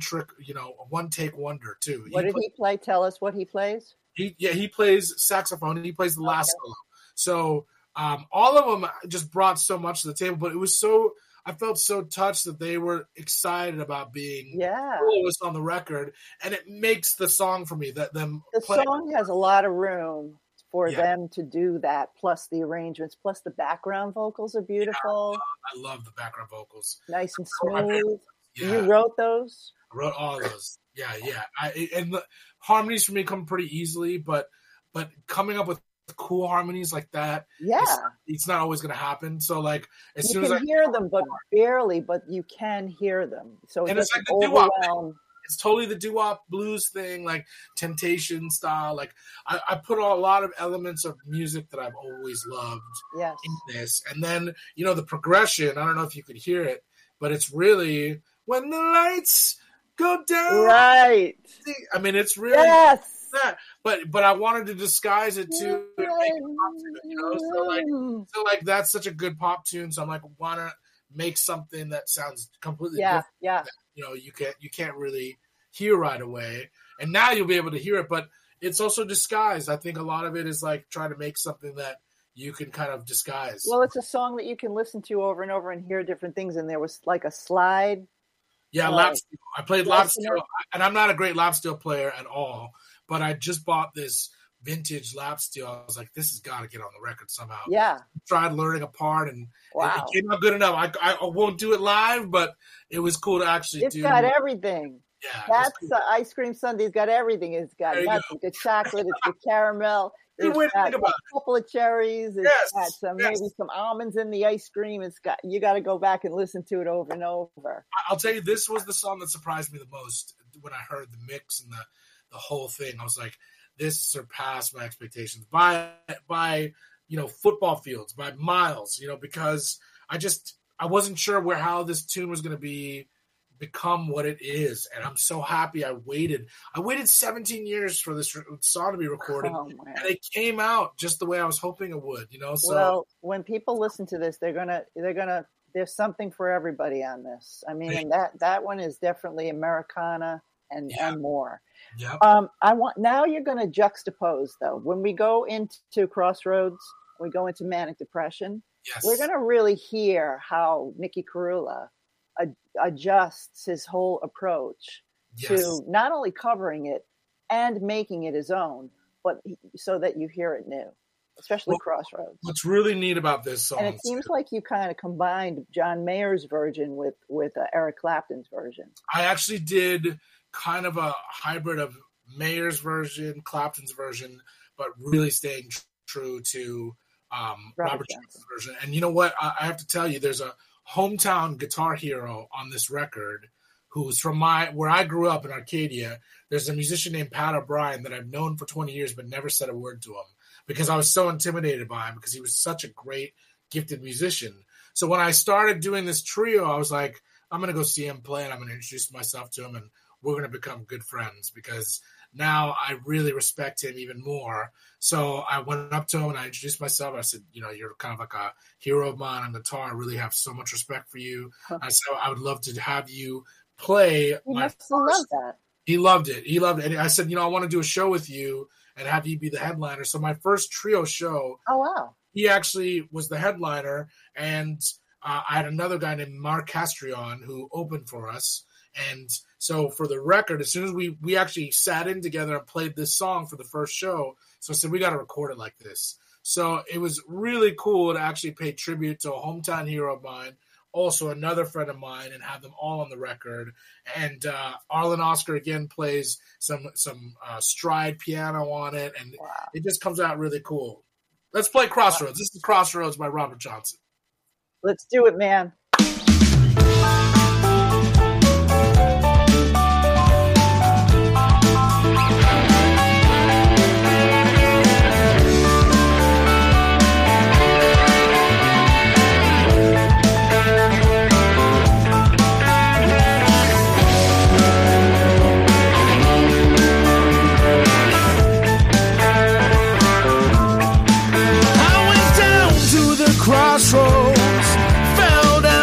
one-take wonder, too. What did he play? Tell us what he plays. He plays saxophone, and he plays the last solo. So all of them just brought so much to the table. But it was I felt so touched that they were excited about being soloists on the record. And it makes the song for me. The song has a lot of room for them to do that, plus the arrangements, plus the background vocals are beautiful. I love the background vocals. Nice and smooth. Yeah. You wrote those? I wrote all of those. Yeah. And the harmonies for me come pretty easily, but coming up with cool harmonies like that, it's not always going to happen. So like as soon as I hear them, but barely, but you can hear them. So and it's like the doo-wop. It's totally the doo-wop blues thing, like Temptation style. Like I put a lot of elements of music that I've always loved in this, and then the progression. I don't know if you could hear it, but it's really. When the lights go down, right? I mean, it's really that. But I wanted to disguise it too, and make it pop tune, So like that's such a good pop tune. So I'm like, want to make something that sounds completely different. Yeah. That, you can't really hear right away, and now you'll be able to hear it. But it's also disguised. I think a lot of it is like trying to make something that you can kind of disguise. Well, it's a song that you can listen to over and over and hear different things. And there was like a slide. Yeah, lap steel. I played lap steel, and I'm not a great lap steel player at all, but I just bought this vintage lap steel. I was like, this has got to get on the record somehow. Yeah. Tried learning a part, and it came out good enough. I won't do it live, but it was cool to actually do. It's got everything. Yeah. That's cool. Ice Cream Sundae's got everything. It's got nuts, it's got chocolate, it's got caramel. It's got a couple of cherries. It's got maybe some almonds in the ice cream. You got to go back and listen to it over and over. I'll tell you, this was the song that surprised me the most when I heard the mix and the whole thing. I was like, this surpassed my expectations by football fields, by miles. Because I wasn't sure how this tune was going to become what it is, and I'm so happy I waited 17 years for this song to be recorded, and it came out just the way I was hoping it would, so well, when people listen to this, they're gonna there's something for everybody on this. I mean, and that one is definitely Americana and more. Yeah. Now you're going to juxtapose though. When we go into Crossroads, we go into Manic Depression. Yes. We're going to really hear how Nicky Carula adjusts his whole approach to not only covering it and making it his own, but so that you hear it new, especially Crossroads. What's really neat about this song, and it seems like you kind of combined John Mayer's version with Eric Clapton's version. I actually did kind of a hybrid of Mayer's version, Clapton's version, but really staying true to Robert Johnson's version. And you know what? I have to tell you, there's a hometown guitar hero on this record who's from where I grew up in Arcadia. There's a musician named Pat O'Brien that I've known for 20 years but never said a word to him because I was so intimidated by him because he was such a great, gifted musician. So when I started doing this trio, I was like, I'm going to go see him play and I'm going to introduce myself to him and we're going to become good friends because now I really respect him even more. So I went up to him and I introduced myself. I said, you're kind of like a hero of mine on guitar. I really have so much respect for you. I said, I would love to have you play. He must have loved that. He loved it. And I said, I want to do a show with you and have you be the headliner. So my first trio show, he actually was the headliner. And I had another guy named Mark Castrion who opened for us. And so for the record, as soon as we actually sat in together and played this song for the first show, so I said, we got to record it like this. So it was really cool to actually pay tribute to a hometown hero of mine, also another friend of mine, and have them all on the record. And Arlen Oscar, again, plays some stride piano on it, and it just comes out really cool. Let's play Crossroads. This is Crossroads by Robert Johnson. Let's do it, man. Crossroads, fell down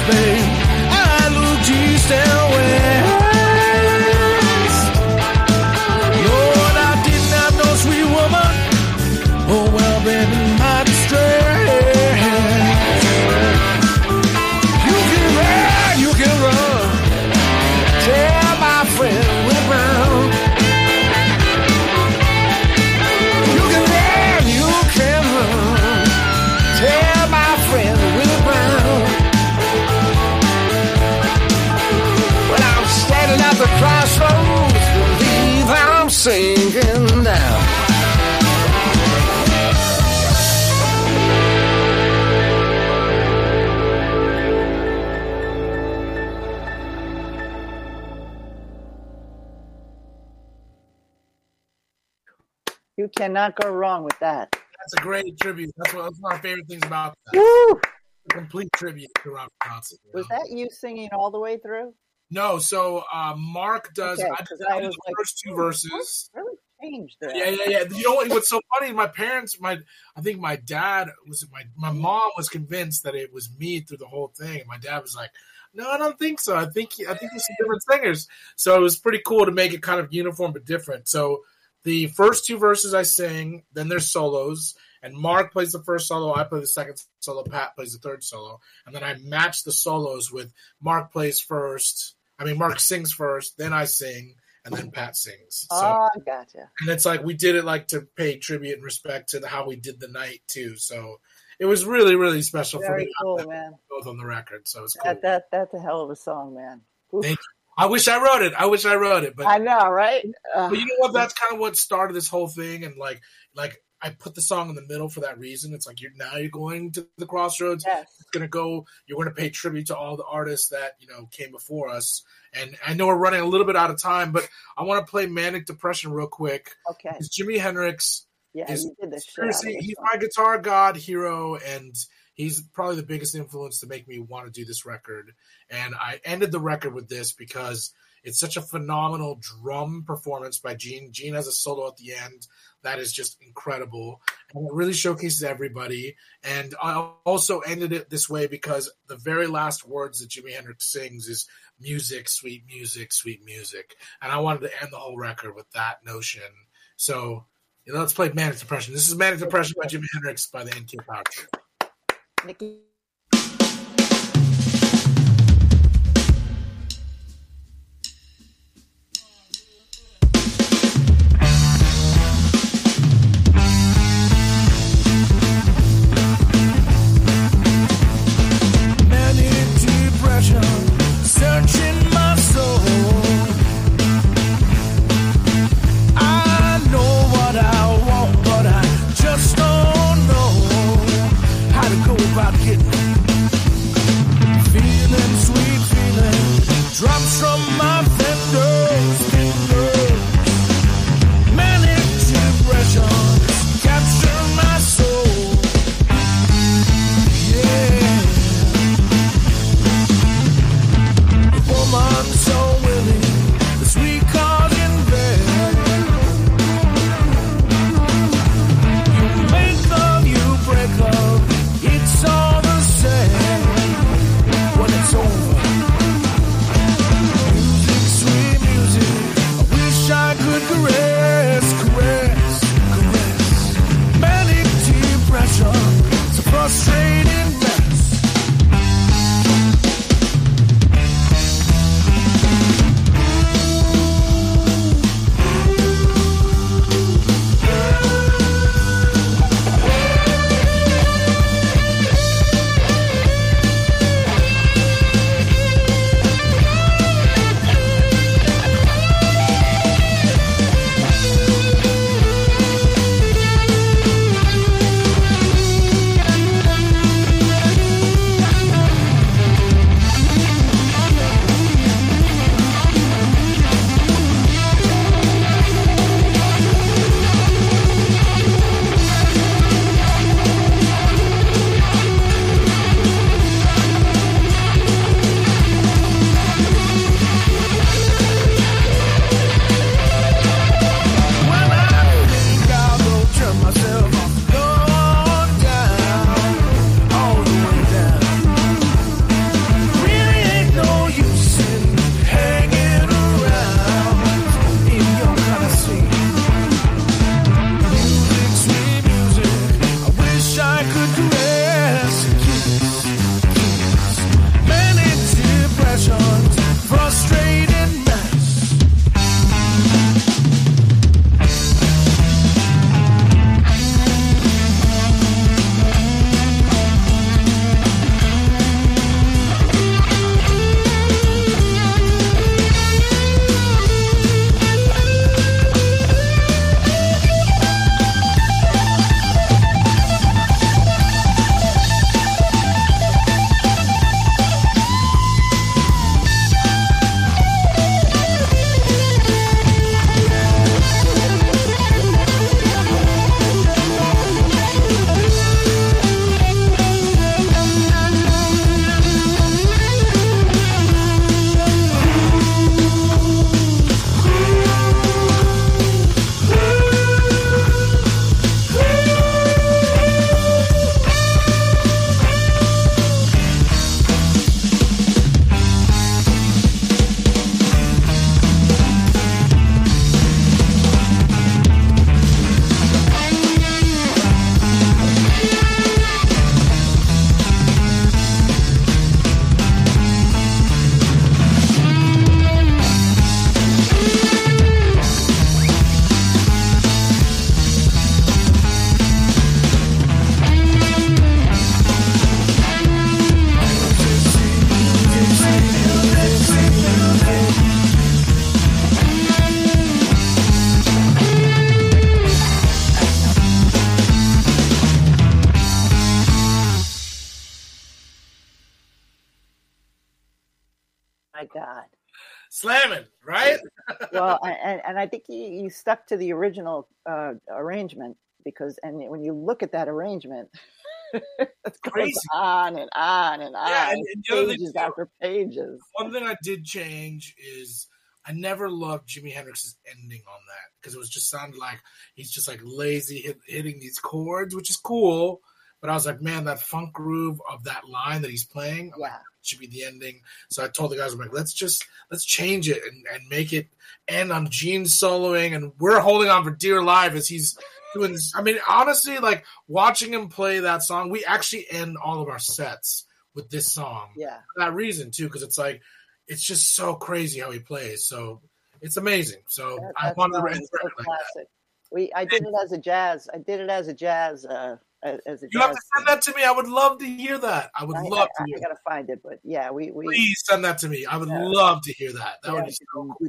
babe. I looked east and west. Lord, I didn't have no sweet woman. Oh, well, baby, my distress. You can run. Tell my friend we're round. You can run. Tell my friend we're round. Well, I'm standing at the crossroads. Believe I'm sinking down. You cannot go wrong with that. That's a great tribute. That's one of my favorite things about that. Woo! A complete tribute to Robert Johnson. Was that you singing all the way through? No, so Mark does. Okay, I 'cause did I the was like, first two verses. Really changed there. Yeah. You know what's so funny? My parents, I think my dad my mom was convinced that it was me through the whole thing. My dad was like, "No, I don't think so. I think there's some different singers." So it was pretty cool to make it kind of uniform but different. So the first two verses I sing, then there's solos, and Mark plays the first solo, I play the second solo, Pat plays the third solo, and then I match the solos with Mark sings first, then I sing, and then Pat sings. So, Oh, gotcha. and it's like we did it like to pay tribute and respect to how we did the night too. So it was really, really special for Very me. cool, to have man. both on the record, so it's cool. That's a hell of a song, man. Oof. Thank you. I wish I wrote it, but I know, right? But you know what? That's kind of what started this whole thing, and like I put the song in the middle for that reason. It's like you're going to the crossroads. Yes. You're going to pay tribute to all the artists that came before us. And I know we're running a little bit out of time, but I want to play Manic Depression real quick. Okay. It's Jimi Hendrix. Yeah, is, you did this. Seriously, he's my guitar god hero, and he's probably the biggest influence to make me want to do this record. And I ended the record with this because it's such a phenomenal drum performance by Gene. Gene has a solo at the end that is just incredible. And it really showcases everybody. And I also ended it this way because the very last words that Jimi Hendrix sings is music, sweet music, sweet music. And I wanted to end the whole record with that notion. So let's play Manic Depression. This is Manic Depression by Jimi Hendrix by the NK Power Trio. Nikki. Searching my soul, I know what I want, but I just don't know how to go about getting slamming, right? Well, and I think you stuck to the original arrangement because, and when you look at that arrangement, it goes Crazy. on and on and on, Yeah, and the other thing pages too, after pages. one thing I did change is I never loved Jimi Hendrix's ending on that because it was just sounded like he's just like lazy hitting these chords, which is cool. But I was like, man, that funk groove of that line that he's playing, I'm like, Yeah. it should be the ending. So I told the guys, I'm like, let's change it and make it end on Gene soloing, and we're holding on for dear life as he's doing this. I mean, honestly, like watching him play that song, we actually end all of our sets with this song. Yeah. For that reason too, because it's like it's just so crazy how he plays. So it's amazing. So I wanted to end so like that. classic. I did it as a jazz. You have to send that to me. I would love to hear that. I would love to hear I gotta find it, but yeah, we Please send that to me. I would love to hear that. That would be so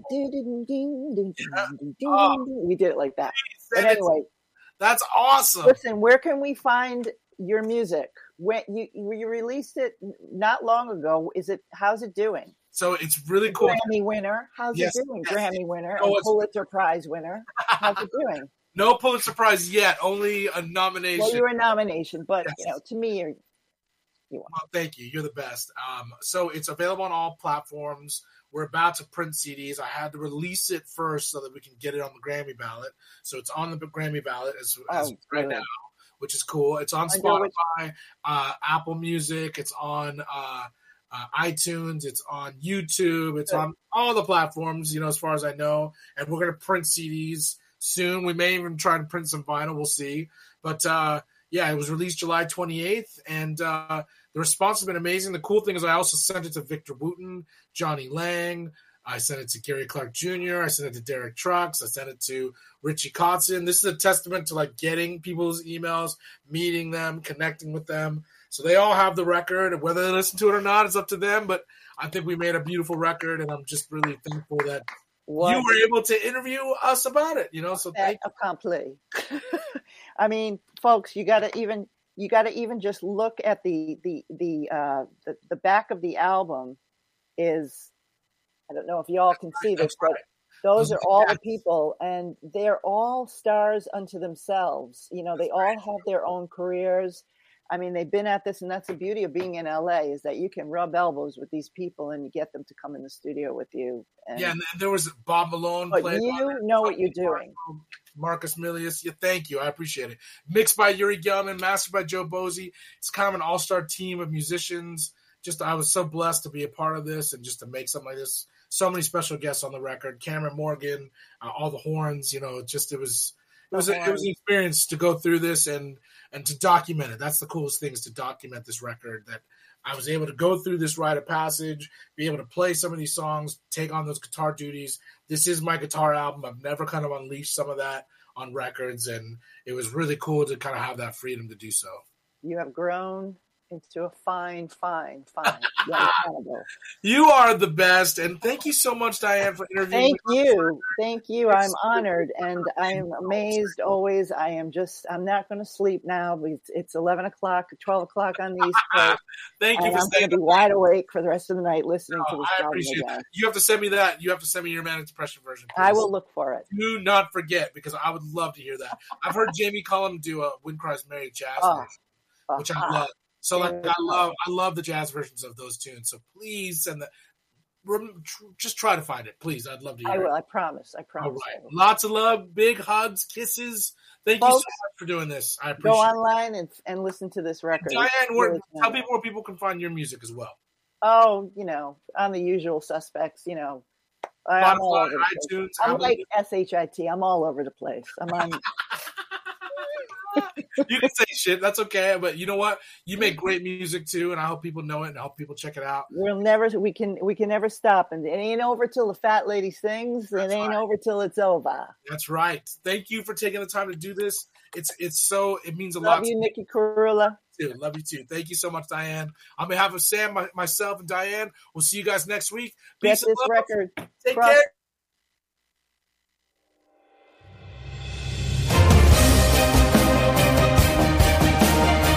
cool. We did it like that. Send But it. anyway, That's awesome. listen, where can we find your music? When you released it not long ago, how's it doing? So it's really cool. Grammy winner. How's Yes, it doing? yes. Grammy winner Oh, and it's- Pulitzer Prize winner. How's it doing? No Pulitzer Prize yet. Only a nomination. Well, you're a nomination, but Yes. to me, you Well, thank you. You're the best. So it's available on all platforms. We're about to print CDs. I had to release it first so that we can get it on the Grammy ballot. So it's on the Grammy ballot as right good. now, which is cool. It's on Spotify, Apple Music. It's on iTunes. It's on YouTube. It's on all the platforms, as far as I know. And we're going to print CDs soon. We may even try to print some vinyl. We'll see. But it was released July 28th, and the response has been amazing. The cool thing is I also sent it to Victor Wooten, Johnny Lang. I sent it to Gary Clark Jr. I sent it to Derek Trucks. I sent it to Richie Kotzen. This is a testament to getting people's emails, meeting them, connecting with them. So they all have the record. Whether they listen to it or not, it's up to them. But I think we made a beautiful record, and I'm just really thankful that you were able to interview us about it. So thank you. Accompli. I mean, folks, you got to even just look at the back of the album. Is, I don't know if y'all can see this, but those are all the people, and they're all stars unto themselves. They all have their own careers. I mean, they've been at this, and that's the beauty of being in LA is that you can rub elbows with these people and you get them to come in the studio with you. And there was Bob Malone. But you know what you're doing. Marcus Milius. Yeah, thank you. I appreciate it. Mixed by Yuri Gelman, mastered by Joe Bosey. It's kind of an all-star team of musicians. I was so blessed to be a part of this and just to make something like this. So many special guests on the record. Cameron Morgan, all the horns. It was an experience to go through this and to document it. That's the coolest thing, is to document this record, that I was able to go through this rite of passage, be able to play some of these songs, take on those guitar duties. This is my guitar album. I've never kind of unleashed some of that on records, and it was really cool to kind of have that freedom to do so. You have grown into a fine young cannibal. You are the best, and thank you so much, Diane, for interviewing me. Thank you. I'm honored, and I am amazed always. I'm not going to sleep now. It's 11 o'clock, 12 o'clock on the East Coast. Thank you. I'm going to be wide awake for the rest of the night listening to this I album appreciate again. it. You have to send me that. You have to send me your Manic Depression version, please. I will look for it. Do not forget, because I would love to hear that. I've heard Jamie Cullum do a Wind Cries Mary jazz version, which I love. So I love the jazz versions of those tunes. So please send that. Just try to find it, please. I'd love to hear it. I will. I promise. All right. Lots of love, big hugs, kisses. Thank you so much for doing this. I appreciate it. Go online and listen to this record. Diane, tell people where people can find your music as well. Oh, I'm the usual suspects. I'm all over the iTunes. I'm like SHIT. I'm all over the place. I'm on. You can say shit. That's okay. But you know what? You make great music too, and I hope people know it and I hope people check it out. We can never stop, and it ain't over till the fat lady sings. It ain't over till it's over. That's right. Thank you for taking the time to do this. It means a lot. Love you, Nikki Kurula. Love you too. Thank you so much, Diane. On behalf of Sam, myself, and Diane, we'll see you guys next week. Peace. Get this record. Take care.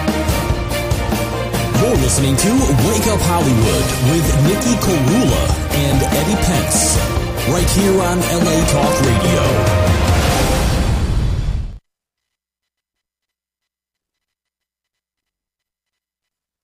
You're listening to Wake Up Hollywood with Nikki Kurula. and Eddie Pence, right here on LA Talk Radio.